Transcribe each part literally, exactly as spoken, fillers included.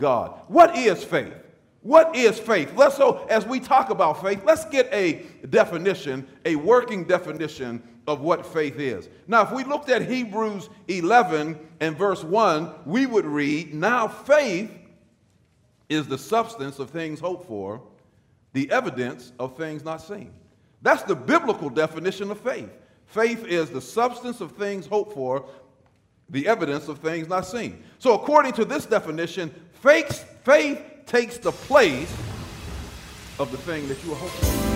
God. What is faith? What is faith? Let's so as we talk about faith, let's get a definition, a working definition of what faith is. Now, if we looked at Hebrews eleven and verse one, we would read, "Now faith is the substance of things hoped for, the evidence of things not seen." That's the biblical definition of faith. Faith is the substance of things hoped for, the evidence of things not seen. So according to this definition, faith, faith takes the place of the thing that you are hoping for.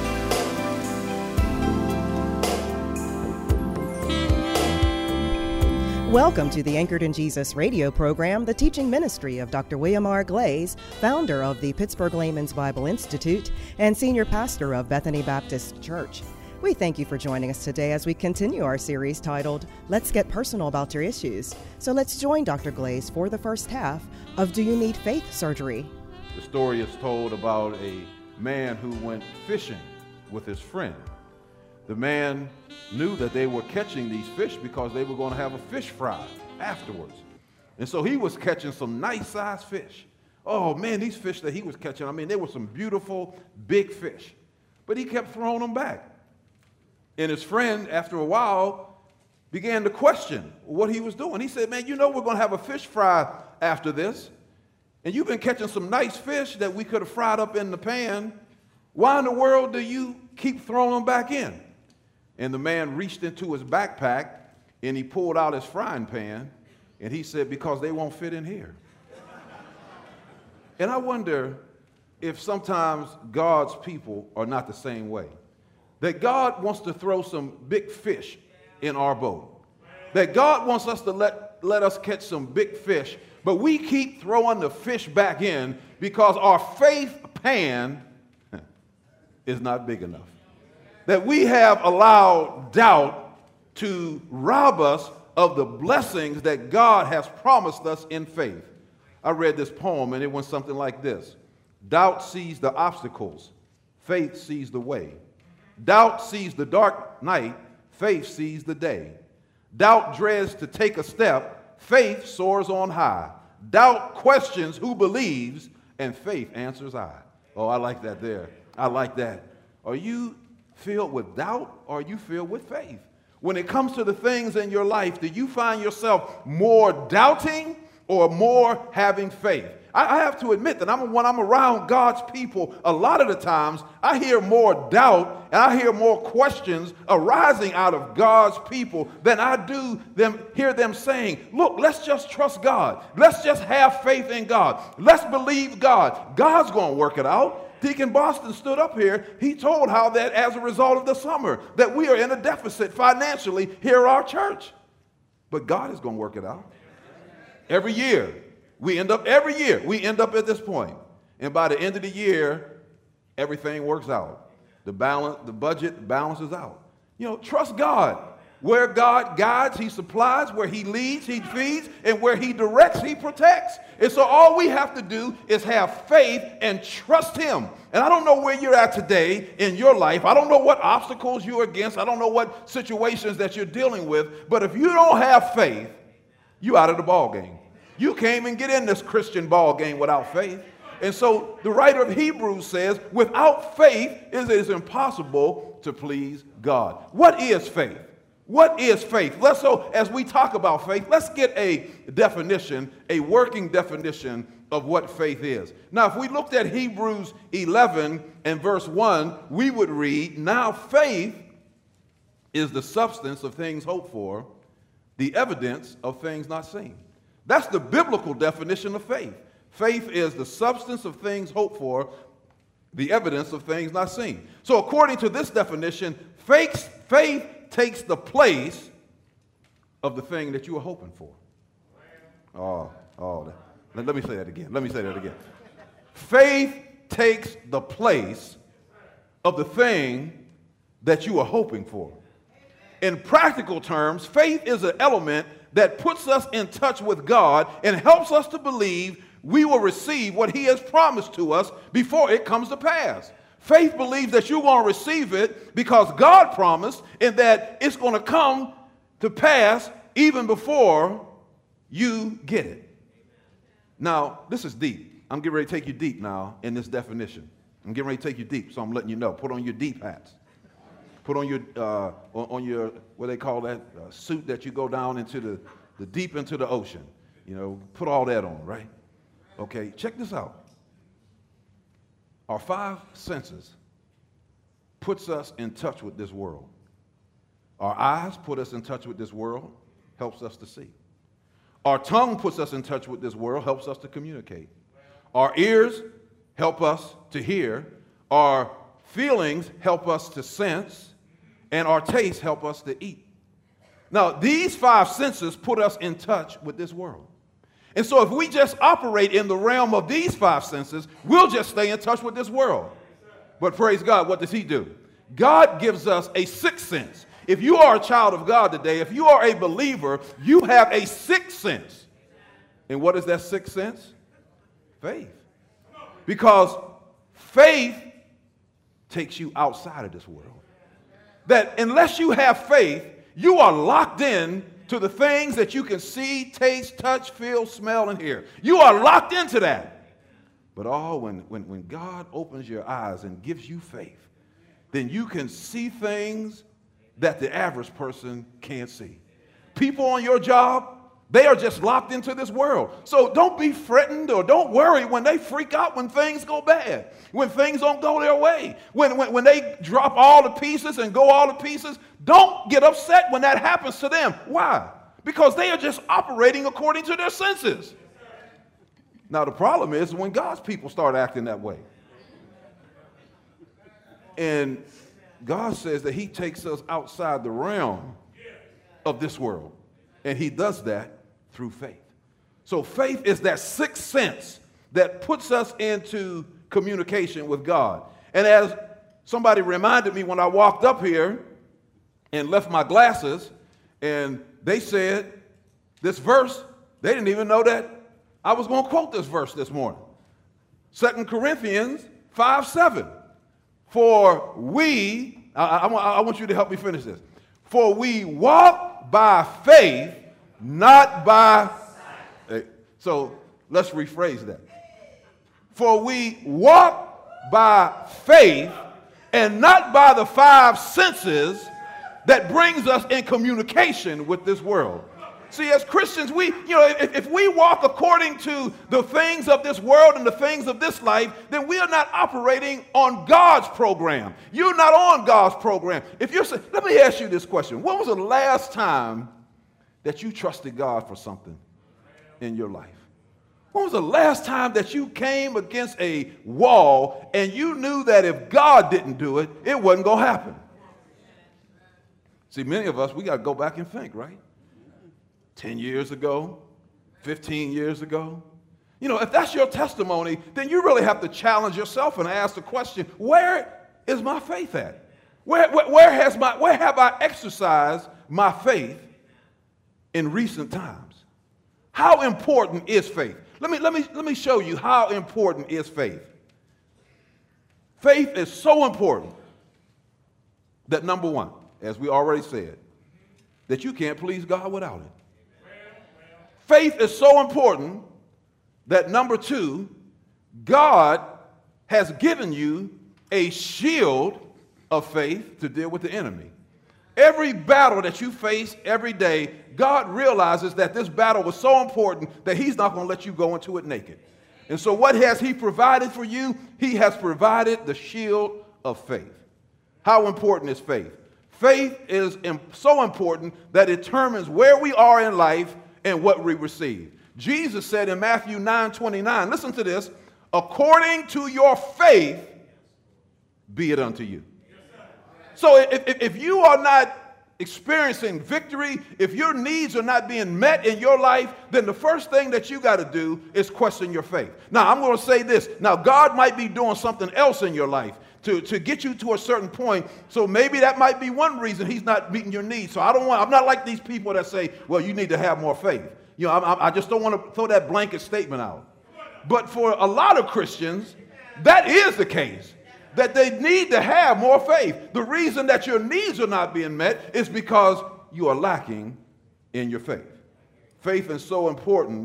Welcome to the Anchored in Jesus radio program, the teaching ministry of Doctor William R. Glaze, founder of the Pittsburgh Layman's Bible Institute and senior pastor of Bethany Baptist Church. We thank you for joining us today as we continue our series titled, Let's Get Personal About Your Issues. So let's join Doctor Glaze for the first half of Do You Need Faith Surgery? The story is told about a man who went fishing with his friend. The man knew that they were catching these fish because they were going to have a fish fry afterwards. And so he was catching some nice sized fish. Oh man, these fish that he was catching, I mean, they were some beautiful big fish. But he kept throwing them back. And his friend, after a while, began to question what he was doing. He said, man, you know we're going to have a fish fry after this. And you've been catching some nice fish that we could have fried up in the pan. Why in the world do you keep throwing them back in? And the man reached into his backpack and he pulled out his frying pan and he said, because they won't fit in here. And I wonder if sometimes God's people are not the same way. That God wants to throw some big fish in our boat. That God wants us to let, let us catch some big fish, but we keep throwing the fish back in because our faith pan is not big enough. That we have allowed doubt to rob us of the blessings that God has promised us in faith. I read this poem and it went something like this. Doubt sees the obstacles, faith sees the way. Doubt sees the dark night, faith sees the day. Doubt dreads to take a step, faith soars on high. Doubt questions who believes, and faith answers I. Oh, I like that there. I like that. Are you filled with doubt or are you filled with faith? When it comes to the things in your life, do you find yourself more doubting or more having faith? I have to admit that I'm, when I'm around God's people, a lot of the times I hear more doubt and I hear more questions arising out of God's people than I do them hear them saying, look, let's just trust God. Let's just have faith in God. Let's believe God. God's going to work it out. Deacon Boston stood up here. He told how that as a result of the summer that we are in a deficit financially here at our church. But God is going to work it out. Every year. We end up, every year, we end up at this point. And by the end of the year, everything works out. The balance, the budget balances out. You know, trust God. Where God guides, he supplies. Where he leads, he feeds. And where he directs, he protects. And so all we have to do is have faith and trust him. And I don't know where you're at today in your life. I don't know what obstacles you're against. I don't know what situations that you're dealing with. But if you don't have faith, you're out of the ball game. You can't even get in this Christian ball game without faith. And so the writer of Hebrews says, without faith, it is impossible to please God. What is faith? What is faith? Let's so as we talk about faith, let's get a definition, a working definition of what faith is. Now, if we looked at Hebrews eleven and verse one, we would read, now faith is the substance of things hoped for, the evidence of things not seen. That's the biblical definition of faith. Faith is the substance of things hoped for, the evidence of things not seen. So according to this definition, faith, faith takes the place of the thing that you are hoping for. Oh, oh, let, let me say that again. Let me say that again. Faith takes the place of the thing that you are hoping for. In practical terms, faith is an element that puts us in touch with God and helps us to believe we will receive what he has promised to us before it comes to pass. Faith believes that you're going to receive it because God promised and that it's going to come to pass even before you get it. Now, this is deep. I'm getting ready to take you deep now in this definition. I'm getting ready to take you deep, so I'm letting you know. Put on your deep hats. Put on your, uh, on, on your, what they call that, uh, suit that you go down into the, the deep into the ocean. You know, put all that on, right? Okay, check this out. Our five senses puts us in touch with this world. Our eyes put us in touch with this world, helps us to see. Our tongue puts us in touch with this world, helps us to communicate. Our ears help us to hear. Our feelings help us to sense. And our tastes help us to eat. Now, these five senses put us in touch with this world. And so if we just operate in the realm of these five senses, we'll just stay in touch with this world. But praise God, what does he do? God gives us a sixth sense. If you are a child of God today, if you are a believer, you have a sixth sense. And what is that sixth sense? Faith. Because faith takes you outside of this world. That unless you have faith, you are locked in to the things that you can see, taste, touch, feel, smell, and hear. You are locked into that. But all when, when, when God opens your eyes and gives you faith, then you can see things that the average person can't see. People on your job, they are just locked into this world. So don't be threatened or don't worry when they freak out when things go bad, when things don't go their way, when, when, when they drop all the pieces and go all the pieces. Don't get upset when that happens to them. Why? Because they are just operating according to their senses. Now, the problem is when God's people start acting that way. And God says that he takes us outside the realm of this world. And he does that through faith. So faith is that sixth sense that puts us into communication with God. And as somebody reminded me when I walked up here and left my glasses, and they said this verse, they didn't even know that I was going to quote this verse this morning. Second Corinthians five seven. For we, I, I, I want you to help me finish this. For we walk by faith, not by sight. So let's rephrase that. For we walk by faith and not by the five senses that brings us in communication with this world. See, as Christians, we, you know, if, if we walk according to the things of this world and the things of this life, then we are not operating on God's program. You're not on God's program. If you're, let me ask you this question. When was the last time that you trusted God for something in your life? When was the last time that you came against a wall and you knew that if God didn't do it, it wasn't going to happen? See, many of us, we got to go back and think, right? ten years ago, fifteen years ago. You know, if that's your testimony, then you really have to challenge yourself and ask the question, where is my faith at? Where, where, where, has my, where have I exercised my faith in recent times? How important is faith? Let me, let me, let me show you how important is faith. Faith is so important that, number one, as we already said, that you can't please God without it. Faith is so important that, number two, God has given you a shield of faith to deal with the enemy. Every battle that you face every day, God realizes that this battle was so important that he's not going to let you go into it naked. And so what has he provided for you? He has provided the shield of faith. How important is faith? Faith is so important that it determines where we are in life and what we receive. Jesus said in Matthew nine twenty-nine, listen to this, according to your faith, be it unto you. So if, if, if you are not experiencing victory, if your needs are not being met in your life, then the first thing that you got to do is question your faith. Now, I'm going to say this. Now, God might be doing something else in your life to, to get you to a certain point. So maybe that might be one reason he's not meeting your needs. So I don't want, I'm not like these people that say, well, you need to have more faith. You know, I, I just don't want to throw that blanket statement out. But for a lot of Christians, that is the case, that they need to have more faith. The reason that your needs are not being met is because you are lacking in your faith. Faith is so important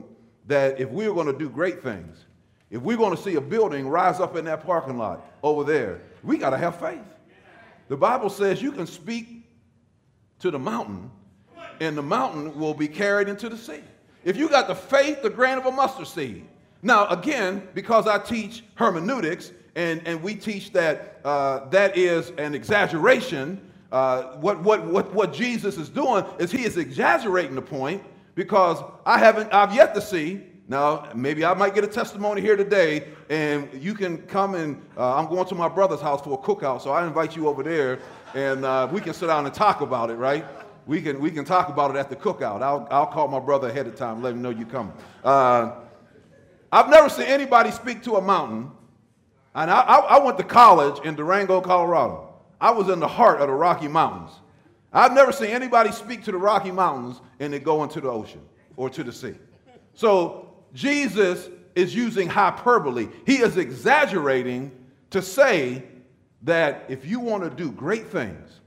that if we're going to do great things, if we're going to see a building rise up in that parking lot over there, we got to have faith. The Bible says you can speak to the mountain, and the mountain will be carried into the sea. If you got the faith, the grain of a mustard seed. Now, again, because I teach hermeneutics, and, and we teach that uh, that is an exaggeration, uh, what, what, what, what Jesus is doing is he is exaggerating the point, because I haven't, I've yet to see. Now, maybe I might get a testimony here today, and you can come and uh, I'm going to my brother's house for a cookout, so I invite you over there, and uh, we can sit down and talk about it, right? We can we can talk about it at the cookout. I'll I'll call my brother ahead of time, let him know you come. Uh, I've never seen anybody speak to a mountain, and I, I, I went to college in Durango, Colorado. I was in the heart of the Rocky Mountains. I've never seen anybody speak to the Rocky Mountains and then go into the ocean or to the sea. So Jesus is using hyperbole. He is exaggerating to say that if you want to do great things,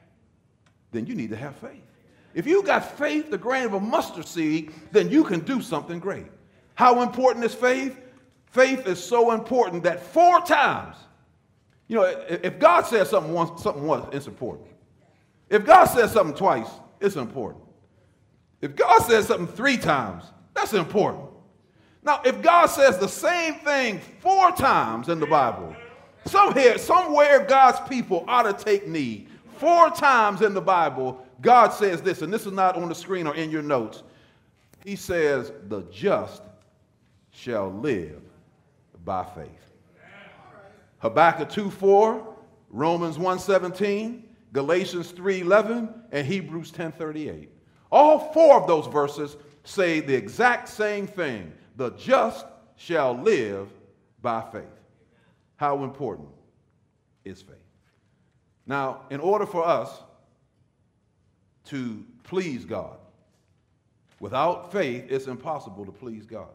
then you need to have faith. If you got faith, the grain of a mustard seed, then you can do something great. How important is faith? Faith is so important that four times, you know, if God says something once, something once, it's important. If God says something twice, it's important. If God says something three times, that's important. Now, if God says the same thing four times in the Bible, somewhere, somewhere God's people ought to take knee. Four times in the Bible, God says this, and this is not on the screen or in your notes. He says, the just shall live by faith. Habakkuk two four, Romans one seventeen, Galatians three eleven, and Hebrews ten thirty-eight. All four of those verses say the exact same thing. The just shall live by faith. How important is faith? Now, in order for us to please God, without faith, it's impossible to please God.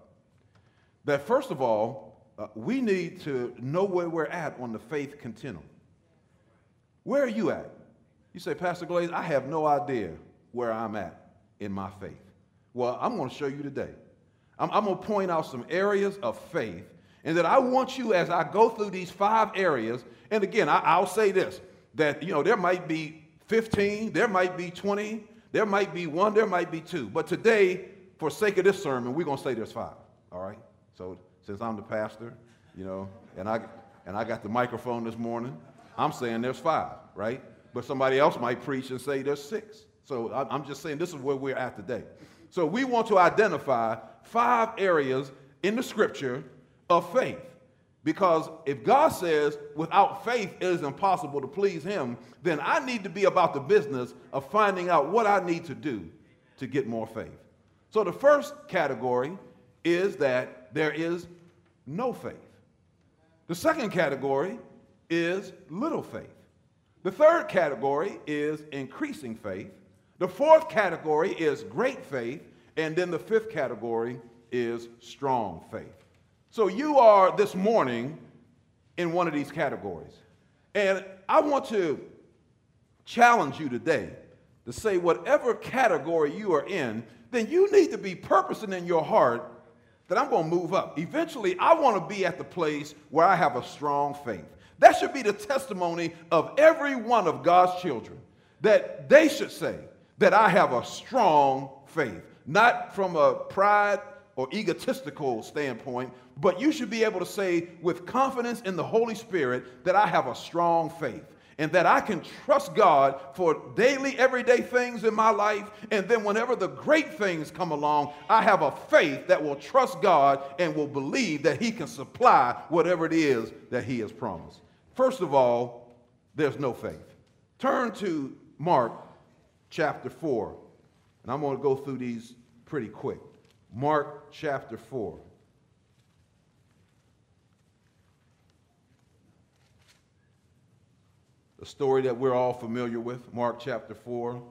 That first of all, uh, we need to know where we're at on the faith continuum. Where are you at? You say, Pastor Glaze, I have no idea where I'm at in my faith. Well, I'm going to show you today. I'm, I'm going to point out some areas of faith, and that I want you, as I go through these five areas, and again, I, I'll say this, that, you know, there might be fifteen, there might be twenty, there might be one, there might be two. But today, for sake of this sermon, we're going to say there's five, all right? So since I'm the pastor, you know, and I, and I got the microphone this morning, I'm saying there's five, right? But somebody else might preach and say there's six. So I'm just saying this is where we're at today. So we want to identify five areas in the scripture of faith. Because if God says without faith it is impossible to please him, then I need to be about the business of finding out what I need to do to get more faith. So the first category is that there is no faith. The second category is little faith. The third category is increasing faith. The fourth category is great faith. And then the fifth category is strong faith. So you are this morning in one of these categories. And I want to challenge you today to say whatever category you are in, then you need to be purposing in your heart that I'm going to move up. Eventually, I want to be at the place where I have a strong faith. That should be the testimony of every one of God's children, that they should say that I have a strong faith, not from a pride or egotistical standpoint, but you should be able to say with confidence in the Holy Spirit that I have a strong faith and that I can trust God for daily, everyday things in my life. And then whenever the great things come along, I have a faith that will trust God and will believe that he can supply whatever it is that he has promised. First of all, there's no faith. Turn to Mark chapter four, and I'm going to go through these pretty quick. Mark chapter four. A story that we're all familiar with, Mark chapter four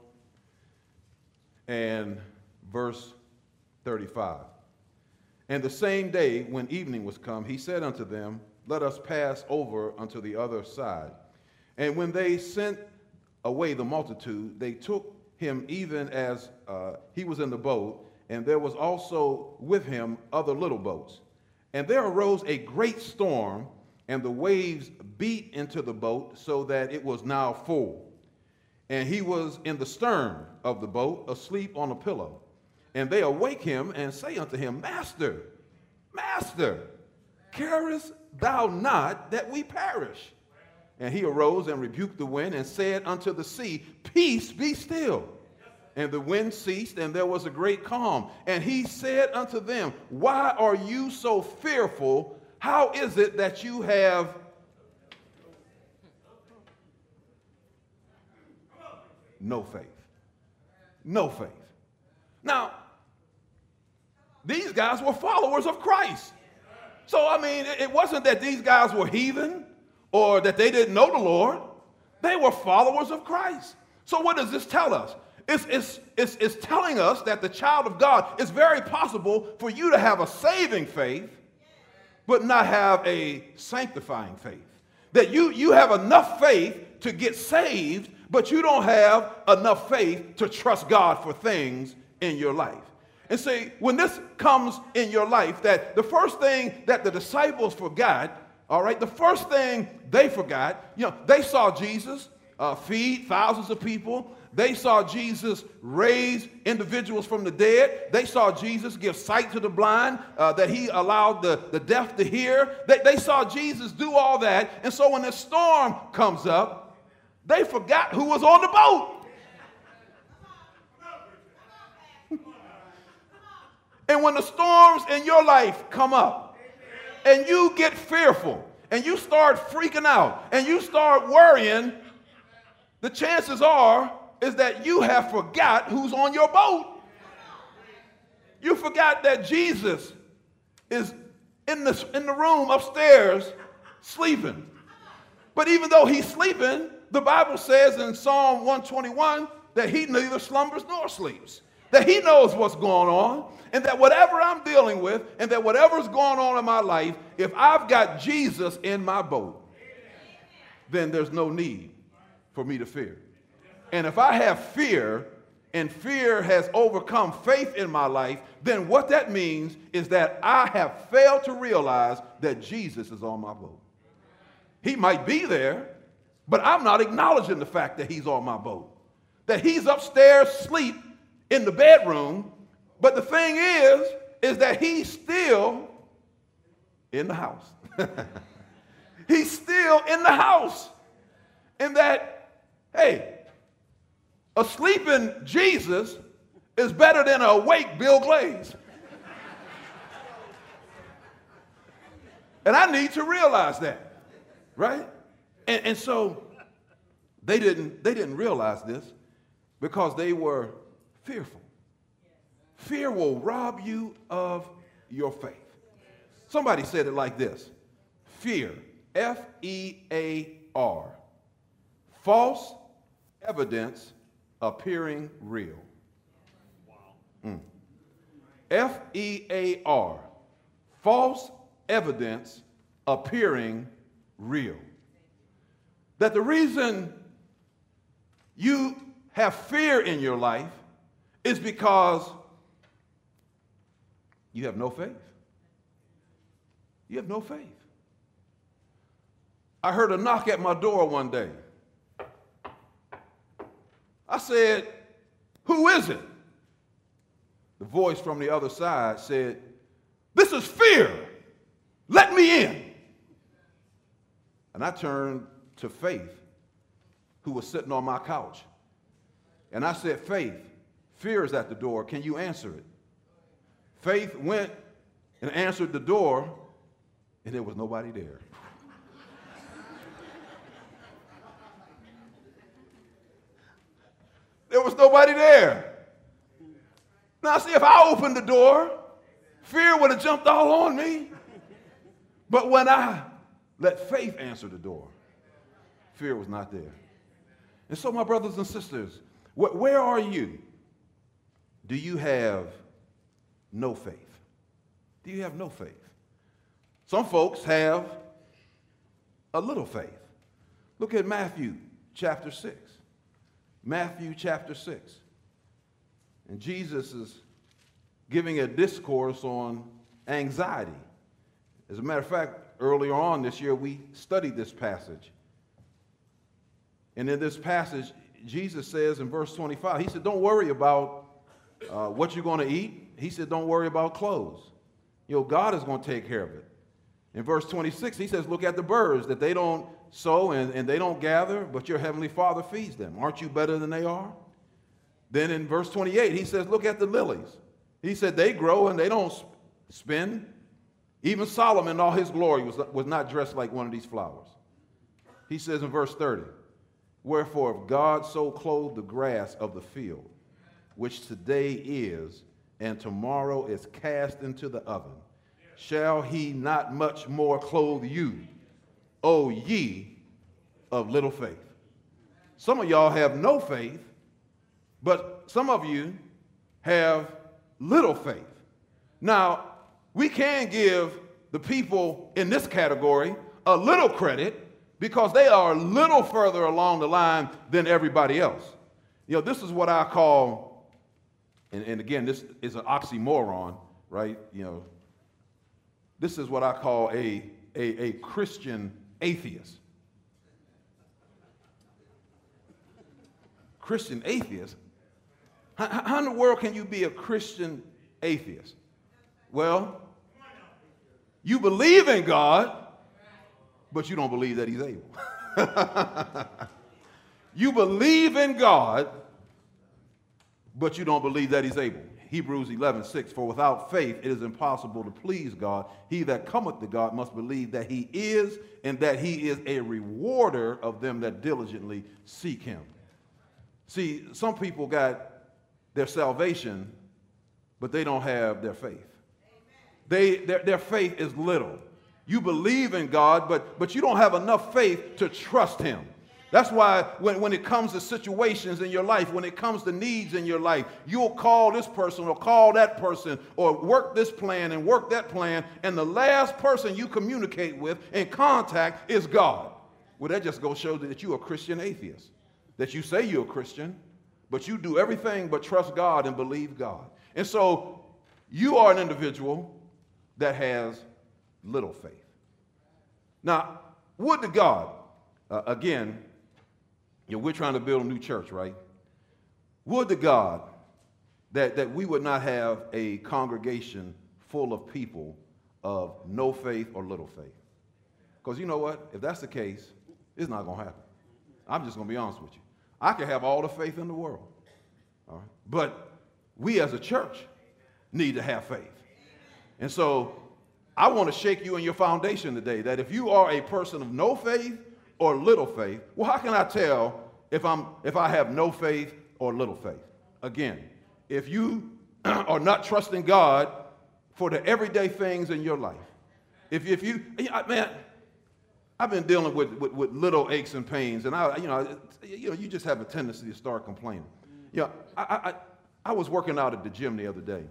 and verse thirty-five. And the same day when evening was come, he said unto them, let us pass over unto the other side. And when they sent away the multitude, they took him even as uh, he was in the boat, and there was also with him other little boats. And there arose a great storm, and the waves beat into the boat so that it was now full. And he was in the stern of the boat, asleep on a pillow. And they awake him and say unto him, Master, Master, carest thou not that we perish? And he arose and rebuked the wind and said unto the sea, Peace, be still. And the wind ceased, and there was a great calm. And he said unto them, Why are you so fearful? How is it that you have no faith? No faith. Now, these guys were followers of Christ. So, I mean, it wasn't that these guys were heathen or that they didn't know the Lord. They were followers of Christ. So what does this tell us? It's, it's, it's, it's telling us that the child of God, it's very possible for you to have a saving faith, but not have a sanctifying faith. That you, you have enough faith to get saved, but you don't have enough faith to trust God for things in your life. And see, when this comes in your life, that the first thing that the disciples forgot, all right, the first thing they forgot, you know, they saw Jesus uh, feed thousands of people. They saw Jesus raise individuals from the dead. They saw Jesus give sight to the blind, uh, that he allowed the, the deaf to hear. They, they saw Jesus do all that. And so when the storm comes up, they forgot who was on the boat. And when the storms in your life come up and you get fearful and you start freaking out and you start worrying, the chances are is that you have forgot who's on your boat. You forgot that Jesus is in the, in the room upstairs sleeping. But even though he's sleeping, the Bible says in Psalm one twenty-one that he neither slumbers nor sleeps. That he knows what's going on, and that whatever I'm dealing with, and that whatever's going on in my life, if I've got Jesus in my boat, then there's no need for me to fear. And if I have fear, and fear has overcome faith in my life, then what that means is that I have failed to realize that Jesus is on my boat. He might be there, but I'm not acknowledging the fact that he's on my boat. That he's upstairs asleep in the bedroom, but the thing is, is that he's still in the house. He's still in the house. In that, hey, a sleeping Jesus is better than an awake Bill Glaze. And I need to realize that, right? And, and so they didn't, they didn't realize this because they were fearful. Fear will rob you of your faith. Somebody said it like this: fear, F E A R, false evidence appearing real. Mm. F E A R, false evidence appearing real. That the reason you have fear in your life is because you have no faith. You have no faith. I heard a knock at my door one day. I said, "Who is it?" The voice from the other side said, "This is fear. Let me in." And I turned to Faith, who was sitting on my couch. And I said, "Faith, fear is at the door. Can you answer it?" Faith went and answered the door, and there was nobody there. There was nobody there. Now, see, if I opened the door, fear would have jumped all on me. But when I let faith answer the door, fear was not there. And so, my brothers and sisters, wh- where are you? Do you have no faith? Do you have no faith? Some folks have a little faith. Look at Matthew chapter six. Matthew chapter six. And Jesus is giving a discourse on anxiety. As a matter of fact, earlier on this year, we studied this passage. And in this passage, Jesus says in verse twenty-five, he said, don't worry about uh, what you're going to eat. He said, don't worry about clothes. You know, God is going to take care of it. In verse twenty-six, he says, look at the birds, that they don't sow and, and they don't gather, but your heavenly Father feeds them. Aren't you better than they are? Then in verse twenty-eight, he says, look at the lilies. He said, they grow and they don't spin. Even Solomon in all his glory was, was not dressed like one of these flowers. He says in verse thirty, wherefore if God so clothed the grass of the field, which today is, and tomorrow is cast into the oven, shall he not much more clothe you, O ye of little faith? Some of y'all have no faith, but some of you have little faith. Now, we can give the people in this category a little credit because they are a little further along the line than everybody else. You know, this is what I call, and, and again, this is an oxymoron, right? You know, this is what I call a, a, a Christian atheist. Christian atheist? How, how in the world can you be a Christian atheist? Well, you believe in God, but you don't believe that he's able. You believe in God, but you don't believe that he's able. Hebrews eleven six, for without faith it is impossible to please God. He that cometh to God must believe that he is, and that he is a rewarder of them that diligently seek him. See, some people got their salvation, but they don't have their faith. They, their, their faith is little. You believe in God, but, but you don't have enough faith to trust him. That's why when, when it comes to situations in your life, when it comes to needs in your life, you'll call this person or call that person or work this plan and work that plan, and the last person you communicate with and contact is God. Well, that just goes to show that you're a Christian atheist, that you say you're a Christian, but you do everything but trust God and believe God. And so you are an individual that has little faith. Now, would to God, uh, again, you know, we're trying to build a new church, right? Would to God that, that we would not have a congregation full of people of no faith or little faith. Because you know what? If that's the case, it's not going to happen. I'm just going to be honest with you. I can have all the faith in the world, all right? But we as a church need to have faith. And so I want to shake you in your foundation today that if you are a person of no faith or little faith, well, how can I tell if I'm if I have no faith or little faith? Again, if you are not trusting God for the everyday things in your life, if if you man, I've been dealing with, with, with little aches and pains, and I you know you know you just have a tendency to start complaining. You know, I I, I was working out at the gym the other day.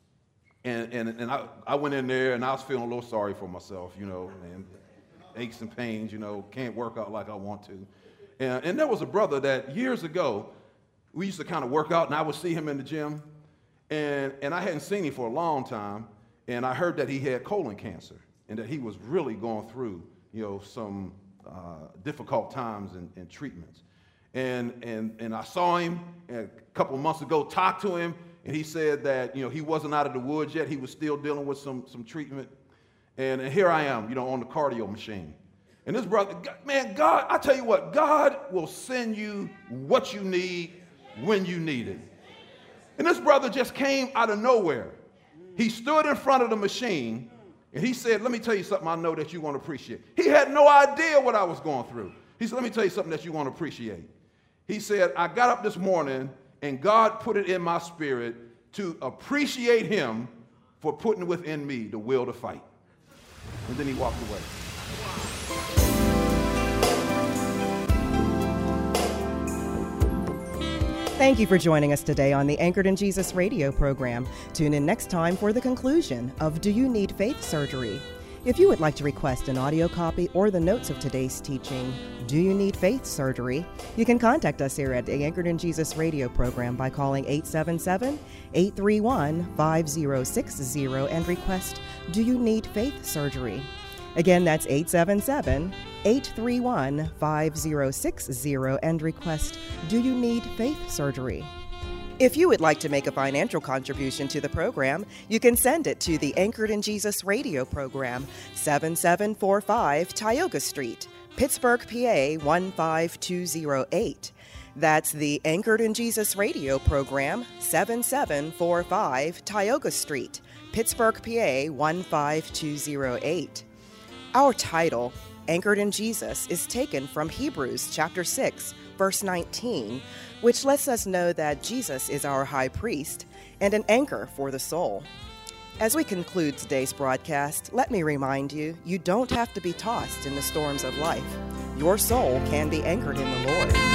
And, and, and I, I went in there, and I was feeling a little sorry for myself, you know, and aches and pains, you know, can't work out like I want to. And, and there was a brother that years ago, we used to kind of work out, and I would see him in the gym, and, and I hadn't seen him for a long time, and I heard that he had colon cancer, and that he was really going through, you know, some uh, difficult times and, and treatments. And, and, and I saw him a couple of months ago, talked to him, and he said that, you know, he wasn't out of the woods yet. He was still dealing with some, some treatment. And, and here I am, you know, on the cardio machine. And this brother, man, God, I tell you what, God will send you what you need when you need it. And this brother just came out of nowhere. He stood in front of the machine, and he said, let me tell you something I know that you won't appreciate. He had no idea what I was going through. He said, let me tell you something that you won't appreciate. He said, I got up this morning, and God put it in my spirit to appreciate him for putting within me the will to fight. And then he walked away. Thank you for joining us today on the Anchored in Jesus radio program. Tune in next time for the conclusion of Do You Need Faith Surgery? If you would like to request an audio copy or the notes of today's teaching, Do You Need Faith Surgery? You can contact us here at the Anchored in Jesus radio program by calling eight seven seven, eight three one, five zero six zero and request Do You Need Faith Surgery? Again, that's eight seven seven, eight three one, five zero six zero and request Do You Need Faith Surgery? If you would like to make a financial contribution to the program, you can send it to the Anchored in Jesus radio program, seven seven four five Tioga Street, Pittsburgh, P A one five two zero eight. That's the Anchored in Jesus radio program, seven seven four five Tioga Street, Pittsburgh, P A one five two zero eight. Our title, Anchored in Jesus, is taken from Hebrews chapter six, verse nineteen, which lets us know that Jesus is our high priest and an anchor for the soul. As we conclude today's broadcast, let me remind you, you don't have to be tossed in the storms of life. Your soul can be anchored in the Lord.